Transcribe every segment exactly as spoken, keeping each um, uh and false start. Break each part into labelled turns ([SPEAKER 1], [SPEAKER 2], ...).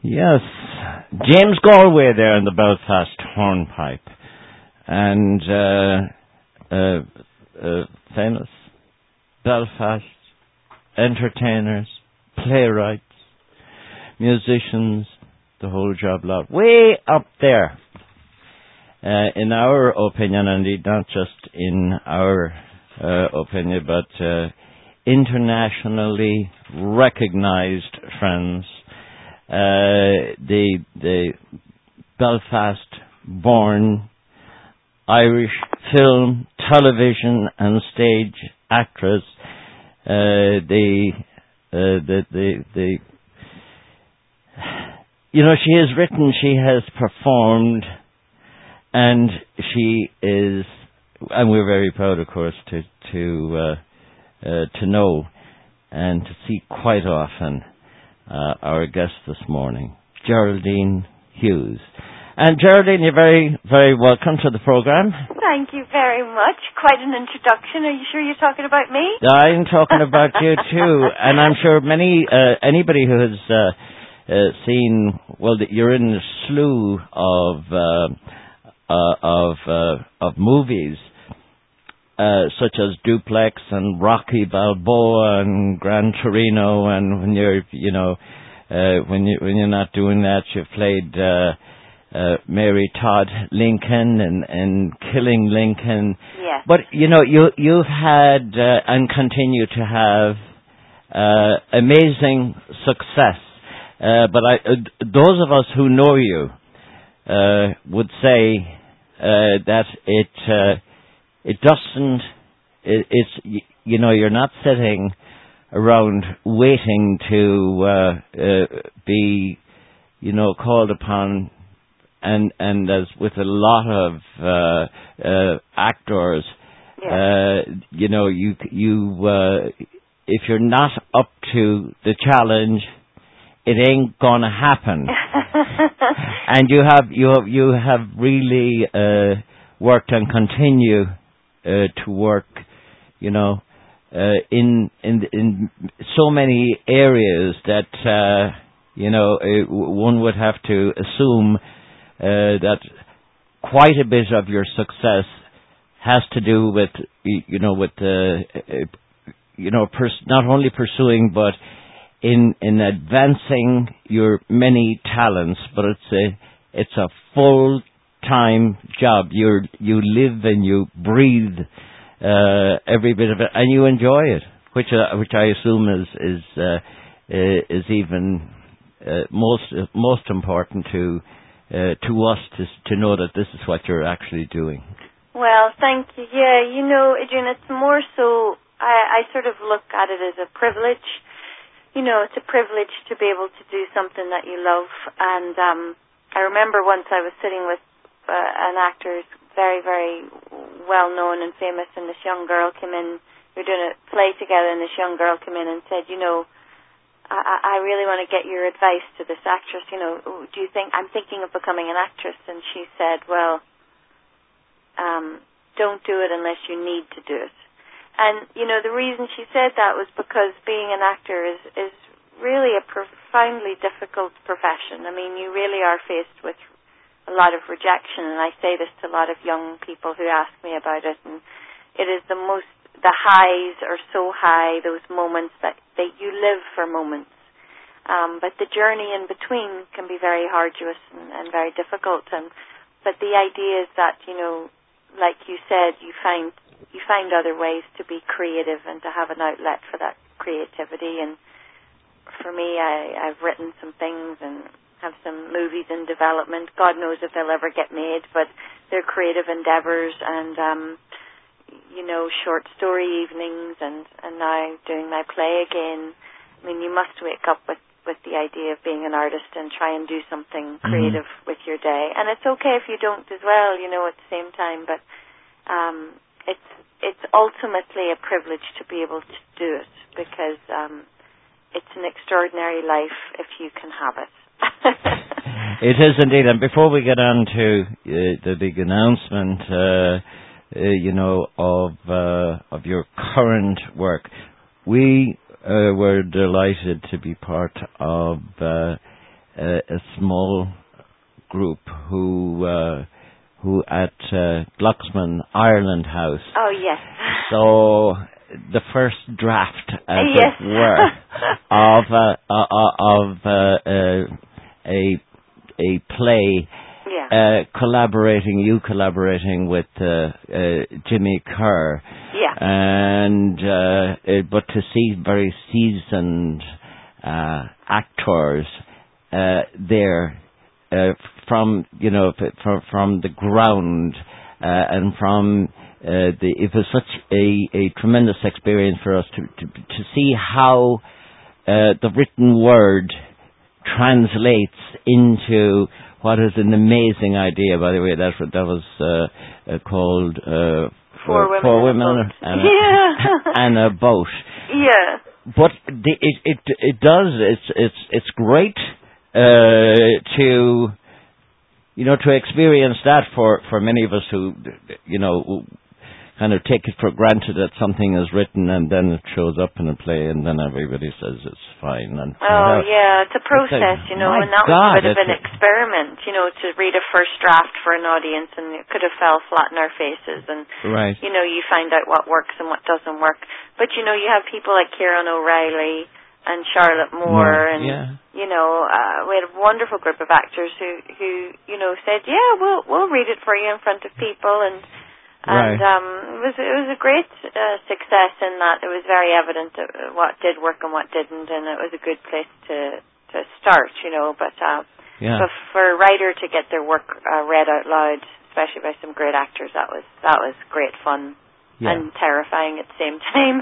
[SPEAKER 1] Yes, James Galway there in the Belfast Hornpipe, and uh, uh, uh, famous Belfast entertainers, playwrights, musicians, the whole job lot, way up there. Uh, in our opinion, and indeed not just in our uh, opinion, but uh, internationally recognized friends. Uh, the the Belfast-born Irish film, television, and stage actress. Uh, the, uh, the the the you know, she has written, she has performed, and she is, and we're very proud, of course, to to uh, uh, to know and to see quite often. Uh, our guest this morning, Geraldine Hughes. And Geraldine, you're very, very welcome to the program.
[SPEAKER 2] Thank you very much. Quite an introduction. Are you sure you're talking about me?
[SPEAKER 1] I'm talking about you too, and I'm sure many, uh, anybody who has uh, uh, seen, well, that you're in a slew of uh, uh, of uh, of movies. Uh, such as Duplex and Rocky Balboa and Gran Torino, and when you're, you know, uh, when you when you're not doing that, you've played uh, uh, Mary Todd Lincoln and, and Killing Lincoln.
[SPEAKER 2] Yes.
[SPEAKER 1] But you know, you you've had uh, and continue to have uh, amazing success. Uh, but I, uh, those of us who know you uh, would say uh, that it. Uh, It doesn't, it, it's, you know, you're not sitting around waiting to uh, uh, be, you know, called upon, and and as with a lot of uh, uh, actors,
[SPEAKER 2] yes.
[SPEAKER 1] uh, you know, you, you uh, if you're not up to the challenge, it ain't gonna happen. And you have, you have, you have really uh, worked and continue Uh, to work, you know, uh, in in in so many areas that uh, you know uh, one would have to assume uh, that quite a bit of your success has to do with you know with uh, uh, you know pers- not only pursuing but in in advancing your many talents, but it's a it's a full time job. You you live and you breathe uh, every bit of it, and you enjoy it, which uh, which I assume is is uh, is even uh, most uh, most important to uh, to us to to know that this is what you're actually doing.
[SPEAKER 2] Well, thank you. Yeah, you know, Adrian, it's more so. I, I sort of look at it as a privilege. You know, it's a privilege to be able to do something that you love. And um, I remember once I was sitting with Uh, an actor who's very, very well known and famous, and this young girl came in. We were doing a play together, and this young girl came in and said, you know, I, I really want to get your advice to this actress. You know, do you think, I'm thinking of becoming an actress. And she said, well, um, don't do it unless you need to do it. And, you know, the reason she said that was because being an actor is, is really a profoundly difficult profession. I mean, you really are faced with a lot of rejection, and I say this to a lot of young people who ask me about it, and it is the most, the highs are so high, those moments that, that you live for moments, um, but the journey in between can be very arduous and, and very difficult, and but the idea is that, you know, like you said, you find you find other ways to be creative and to have an outlet for that creativity, and for me, I, I've written some things and have some movies in development. God knows if they'll ever get made, but they're creative endeavors, and um, you know, short story evenings, and, and now doing my play again. I mean, you must wake up with, with the idea of being an artist and try and do something creative mm-hmm. with your day. And it's okay if you don't as well, you know, at the same time, but um, it's it's ultimately a privilege to be able to do it, because um, it's an extraordinary life if you can have it.
[SPEAKER 1] It is indeed, and before we get on to uh, the big announcement, uh, uh, you know, of uh, of your current work, we uh, were delighted to be part of uh, a, a small group who uh, who at uh, Glucksman Ireland House.
[SPEAKER 2] Oh yes.
[SPEAKER 1] So the first draft, as
[SPEAKER 2] yes.
[SPEAKER 1] it were, of uh, uh, of uh, uh, a a play.
[SPEAKER 2] Yeah.
[SPEAKER 1] Uh, collaborating, you collaborating with uh, uh, Jimmy Kerr.
[SPEAKER 2] Yeah.
[SPEAKER 1] And uh, uh, but to see very seasoned uh, actors uh, there uh, from you know from from the ground uh, and from uh, the it was such a, a tremendous experience for us to to, to see how uh, the written word translates into what is an amazing idea. By the way, that's what that was uh, uh, called. Uh,
[SPEAKER 2] Four women,
[SPEAKER 1] four women
[SPEAKER 2] and,
[SPEAKER 1] and, a,
[SPEAKER 2] yeah.
[SPEAKER 1] and a boat.
[SPEAKER 2] Yeah.
[SPEAKER 1] But the, it it it does. It's it's it's great uh, to you know to experience that for, for many of us who you know kind of take it for granted that something is written and then it shows up in a play and then everybody says it's fine. And
[SPEAKER 2] oh
[SPEAKER 1] uh,
[SPEAKER 2] yeah, it's a process, you know, and that
[SPEAKER 1] God,
[SPEAKER 2] was a bit of an experiment, you know, to read a first draft for an audience, and it could have fell flat in our faces, and
[SPEAKER 1] right.
[SPEAKER 2] you know, you find out what works and what doesn't work. But you know, you have people like Kieran O'Reilly and Charlotte Moore,
[SPEAKER 1] no,
[SPEAKER 2] and
[SPEAKER 1] yeah.
[SPEAKER 2] you know, uh, we had a wonderful group of actors who who you know said, yeah, we'll we'll read it for you in front of people, and. And
[SPEAKER 1] right.
[SPEAKER 2] um, it was it was a great uh, success in that it was very evident uh, what did work and what didn't, and it was a good place to to start, you know. But uh,
[SPEAKER 1] yeah.
[SPEAKER 2] but for a writer to get their work uh, read out loud, especially by some great actors, that was that was great fun yeah. and terrifying at the same time.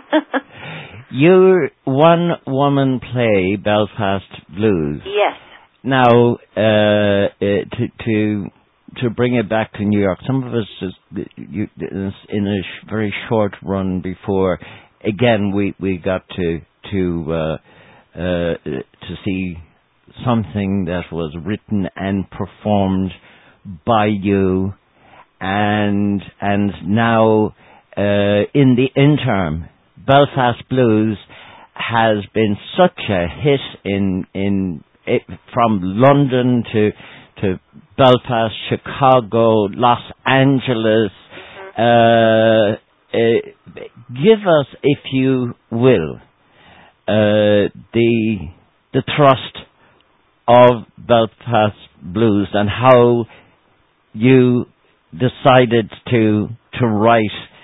[SPEAKER 1] Your one woman play, Belfast Blues.
[SPEAKER 2] Yes.
[SPEAKER 1] Now uh, uh, to to. To bring it back to New York, some of us just you, in a sh- very short run before. Again, we, we got to to uh, uh, to see something that was written and performed by you, and and now uh, in the interim, Belfast Blues has been such a hit in in it, from London to to Belfast, Chicago, Los Angeles. Uh, uh, give us, if you will, uh, the the thrust of Belfast Blues and how you decided to to write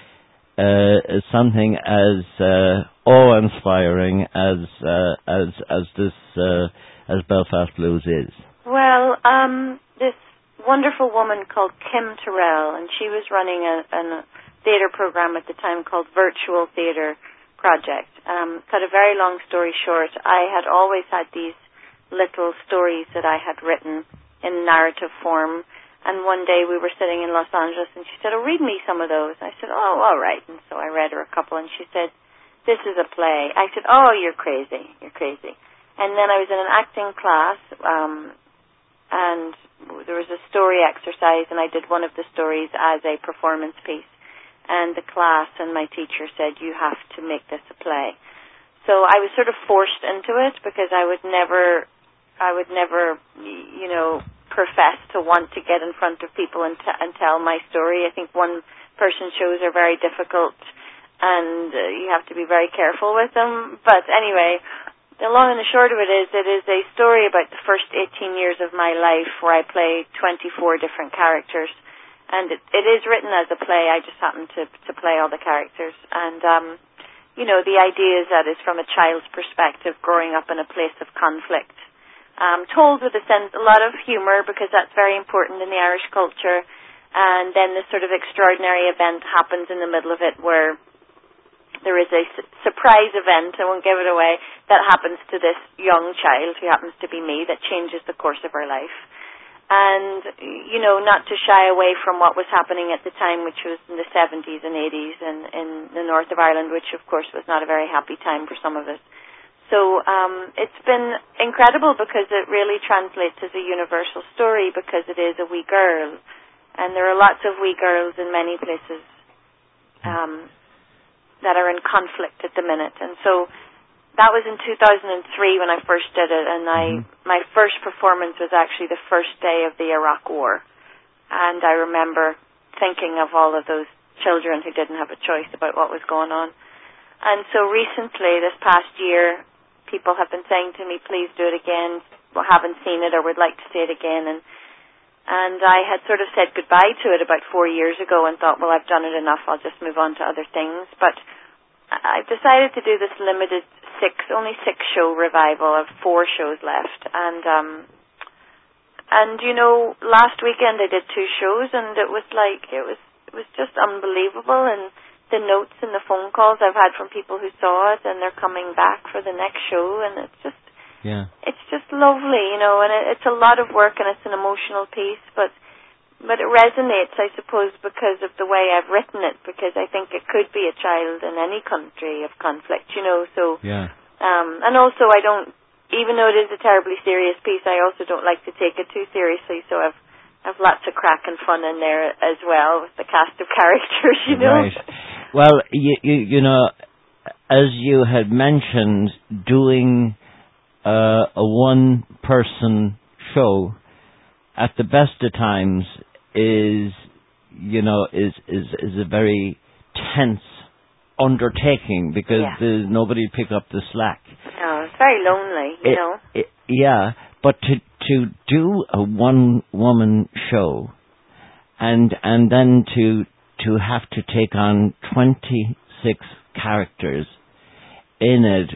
[SPEAKER 1] uh, something as uh, awe-inspiring as uh, as as this uh, as Belfast Blues is.
[SPEAKER 2] Well, um, this wonderful woman called Kim Terrell, and she was running a, a theater program at the time called Virtual Theater Project. Um, cut a very long story short, I had always had these little stories that I had written in narrative form, and one day we were sitting in Los Angeles, and she said, oh, read me some of those. I said, oh, all right. And so I read her a couple, and she said, this is a play. I said, oh, you're crazy, you're crazy. And then I was in an acting class, um, and there was a story exercise, and I did one of the stories as a performance piece. And the class and my teacher said, you have to make this a play. So I was sort of forced into it because I would never, I would never, you know, profess to want to get in front of people and, t- and tell my story. I think one-person shows are very difficult, and uh, you have to be very careful with them. But anyway, the long and the short of it is, it is a story about the first eighteen years of my life where I play twenty-four different characters. And it, it is written as a play. I just happen to, to play all the characters. And, um, you know, the idea is that it's from a child's perspective, growing up in a place of conflict. Um, told with a sense, a lot of humor, because that's very important in the Irish culture. And then this sort of extraordinary event happens in the middle of it where there is a su- surprise event, I won't give it away, that happens to this young child, who happens to be me, that changes the course of her life. And, you know, not to shy away from what was happening at the time, which was in the seventies and eighties in, in the north of Ireland, which, of course, was not a very happy time for some of us. So um, it's been incredible because it really translates as a universal story, because it is a wee girl. And there are lots of wee girls in many places um, that are in conflict at the minute. And so that was in two thousand three when I first did it, and I mm-hmm. my first performance was actually the first day of the Iraq War. And I remember thinking of all of those children who didn't have a choice about what was going on. And so recently, this past year, people have been saying to me, please do it again. We haven't seen it or would like to see it again. And and I had sort of said goodbye to it about four years ago and thought, well, I've done it enough. I'll just move on to other things. But I've decided to do this limited six, only six show revival of four shows left. And, um, and you know, last weekend I did two shows and it was like, it was, it was just unbelievable. And the notes and the phone calls I've had from people who saw it and they're coming back for the next show, and it's just, yeah, it's just lovely, you know, and it, it's a lot of work and it's an emotional piece, but But it resonates, I suppose, because of the way I've written it, because I think it could be a child in any country of conflict, you know, so...
[SPEAKER 1] Yeah.
[SPEAKER 2] Um, and also I don't, even though it is a terribly serious piece, I also don't like to take it too seriously, so I've I've lots of crack and fun in there as well with the cast of characters, you know.
[SPEAKER 1] Right. Well, you, you, you know, as you had mentioned, doing uh, a one-person show at the best of times is, you know, is is, is a very tense undertaking because
[SPEAKER 2] yeah.
[SPEAKER 1] there's nobody to pick up the slack.
[SPEAKER 2] No, it's very lonely, you
[SPEAKER 1] it,
[SPEAKER 2] know.
[SPEAKER 1] It, yeah, but to to do a one woman show and and then to to have to take on twenty-six characters in it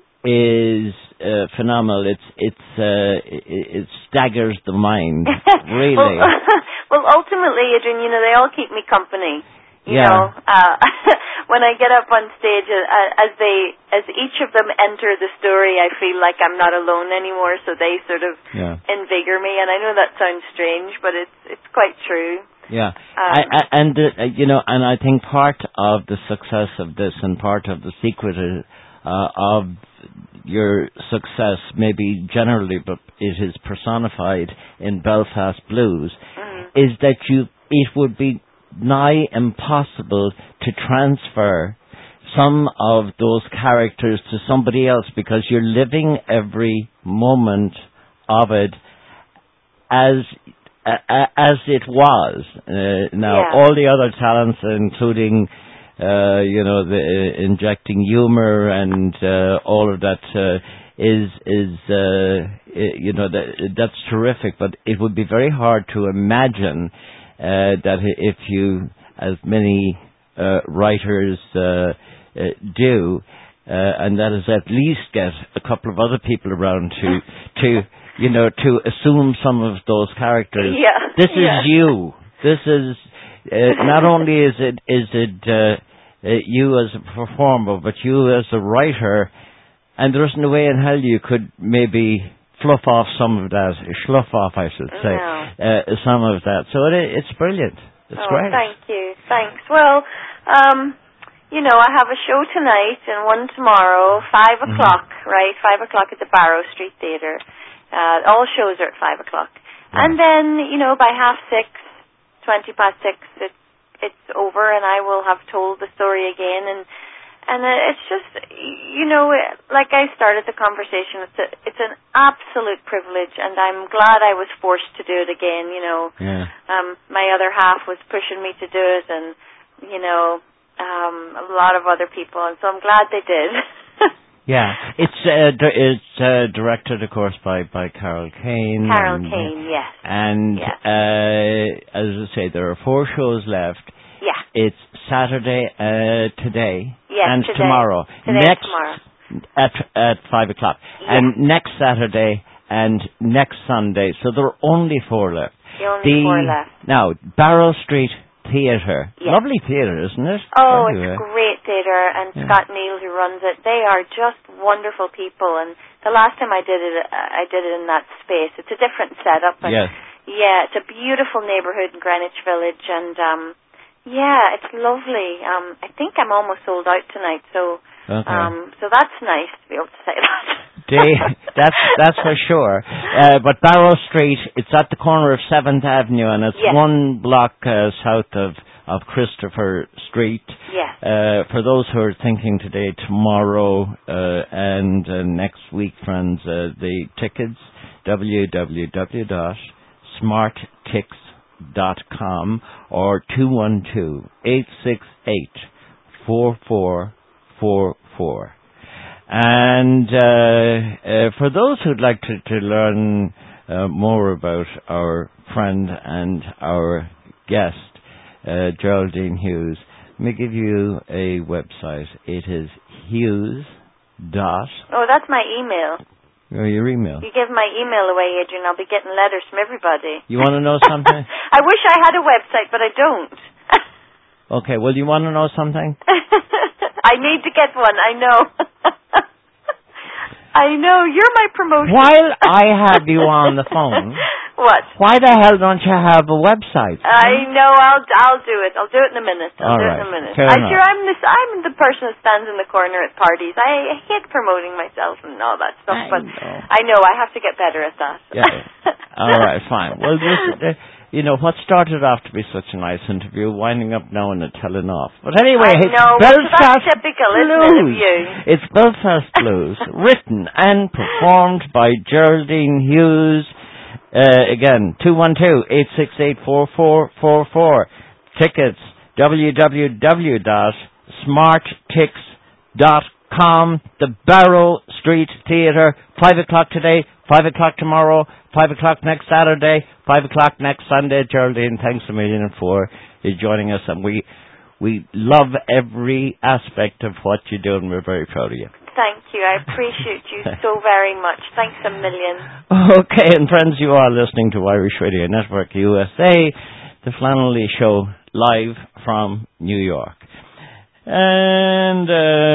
[SPEAKER 1] is uh, phenomenal. It's it's uh, it, it staggers the mind, really.
[SPEAKER 2] well, well, ultimately, Adrian, you know, they all keep me company. You
[SPEAKER 1] yeah.
[SPEAKER 2] know, uh, when I get up on stage, uh, as they, as each of them enter the story, I feel like I'm not alone anymore. So they sort of
[SPEAKER 1] yeah.
[SPEAKER 2] invigor me, and I know that sounds strange, but it's it's quite true.
[SPEAKER 1] Yeah,
[SPEAKER 2] um,
[SPEAKER 1] I, I, and uh, you know, and I think part of the success of this, and part of the secret uh, of your success, maybe generally, but it is personified in Belfast Blues,
[SPEAKER 2] mm-hmm.
[SPEAKER 1] is that you it would be nigh impossible to transfer some of those characters to somebody else because you're living every moment of it as uh, as it was. Uh, now,
[SPEAKER 2] yeah.
[SPEAKER 1] all the other talents, including uh, you know the uh, injecting humor and uh, all of that, uh, is is uh, you know that that's terrific. But it would be very hard to imagine. Uh, that if you, as many uh, writers uh, uh, do, uh, and that is at least get a couple of other people around to, to you know, to assume some of those characters.
[SPEAKER 2] Yeah.
[SPEAKER 1] This is
[SPEAKER 2] yeah.
[SPEAKER 1] you. This is uh, not only is it is it uh, uh, you as a performer, but you as a writer. And there isn't a way in hell you could maybe fluff off some of that, slough off, I should say,
[SPEAKER 2] no.
[SPEAKER 1] uh, some of that. So it, it's brilliant. It's
[SPEAKER 2] oh,
[SPEAKER 1] great.
[SPEAKER 2] Thank you. Thanks. Well, um, you know, I have a show tonight and one tomorrow, five
[SPEAKER 1] mm-hmm.
[SPEAKER 2] o'clock, right? Five o'clock at the Barrow Street Theatre. Uh, all shows are at five o'clock.
[SPEAKER 1] Yeah.
[SPEAKER 2] And then, you know, by half six, twenty past six, it's it's over, and I will have told the story again. And And it's just, you know, like I started the conversation, it's a, it's an absolute privilege, and I'm glad I was forced to do it again, you know.
[SPEAKER 1] Yeah.
[SPEAKER 2] Um, my other half was pushing me to do it, and, you know, um, a lot of other people, and so I'm glad they did.
[SPEAKER 1] yeah. It's uh, di- it's uh, directed, of course, by, by Carol Kane.
[SPEAKER 2] Carol
[SPEAKER 1] and,
[SPEAKER 2] Kane, yes.
[SPEAKER 1] And,
[SPEAKER 2] yes.
[SPEAKER 1] Uh, as I say, there are four shows left.
[SPEAKER 2] Yeah.
[SPEAKER 1] It's Saturday uh, today
[SPEAKER 2] yes,
[SPEAKER 1] and
[SPEAKER 2] today.
[SPEAKER 1] tomorrow.
[SPEAKER 2] Today
[SPEAKER 1] next
[SPEAKER 2] and tomorrow.
[SPEAKER 1] at at five o'clock.
[SPEAKER 2] Yeah.
[SPEAKER 1] And next Saturday and next Sunday. So there are only four left.
[SPEAKER 2] The only
[SPEAKER 1] the,
[SPEAKER 2] four left.
[SPEAKER 1] Now, Barrow Street Theatre.
[SPEAKER 2] Yeah.
[SPEAKER 1] Lovely theatre, isn't it?
[SPEAKER 2] Oh,
[SPEAKER 1] anyway.
[SPEAKER 2] It's great theatre, and
[SPEAKER 1] yeah.
[SPEAKER 2] Scott Neal, who runs it, they are just wonderful people. And the last time I did it, I did it in that space. It's a different setup. And
[SPEAKER 1] yes.
[SPEAKER 2] Yeah, it's a beautiful neighbourhood in Greenwich Village, and um, yeah, it's lovely. Um, I think I'm almost sold out tonight, so
[SPEAKER 1] okay.
[SPEAKER 2] um, so that's nice to be able to say that.
[SPEAKER 1] They, that's that's for sure. Uh, but Barrow Street, it's at the corner of seventh Avenue, and it's
[SPEAKER 2] yes.
[SPEAKER 1] one block uh, south of of Christopher Street.
[SPEAKER 2] Yes.
[SPEAKER 1] Uh, for those who are thinking today, tomorrow, uh, and uh, next week, friends, uh, the tickets, w w w dot smart tix dot com or two one two, eight six eight, four four four four. And uh, uh, for those who'd like to, to learn uh, more about our friend and our guest, uh, Geraldine Hughes, let me give you a website. It is Hughes dot.
[SPEAKER 2] Oh, that's my email.
[SPEAKER 1] Oh, your email.
[SPEAKER 2] You give my email away, Adrian. I'll be getting letters from everybody.
[SPEAKER 1] You want to know something?
[SPEAKER 2] I wish I had a website, but I don't.
[SPEAKER 1] Okay, well, you want to know something?
[SPEAKER 2] I need to get one, I know. I know, you're my promotion.
[SPEAKER 1] While I have you on the phone...
[SPEAKER 2] What?
[SPEAKER 1] Why the hell don't you have a website?
[SPEAKER 2] I know, I'll I'll do it. I'll do it in a minute. I'll
[SPEAKER 1] All
[SPEAKER 2] do
[SPEAKER 1] right.
[SPEAKER 2] it in a minute.
[SPEAKER 1] Fair
[SPEAKER 2] I
[SPEAKER 1] enough.
[SPEAKER 2] sure I'm this I'm the person that stands in the corner at parties. I hate promoting myself and all that stuff,
[SPEAKER 1] I
[SPEAKER 2] but
[SPEAKER 1] know.
[SPEAKER 2] I know I have to get better at that.
[SPEAKER 1] Yeah. All right, fine. Well, this, uh, you know, what started off to be such a nice interview, winding up now in a telling off. But anyway,
[SPEAKER 2] I
[SPEAKER 1] it's
[SPEAKER 2] know,
[SPEAKER 1] Belfast
[SPEAKER 2] that's typical,
[SPEAKER 1] Blues.
[SPEAKER 2] isn't it, of you?
[SPEAKER 1] It's Belfast Blues, written and performed by Geraldine Hughes. Uh, again, two one two, eight six eight, four four four four. Tickets, w w w dot smart tix dot com. The Barrow Street Theatre, five o'clock today, five o'clock tomorrow, five o'clock next Saturday, five o'clock next Sunday. Geraldine, thanks a million for joining us, and we we love every aspect of what you do, and we're very proud of you.
[SPEAKER 2] Thank you. I appreciate you so very much. Thanks a million.
[SPEAKER 1] Okay, and friends, you are listening to Irish Radio Network U S A, the Flannelly Show, live from New York. And... Uh,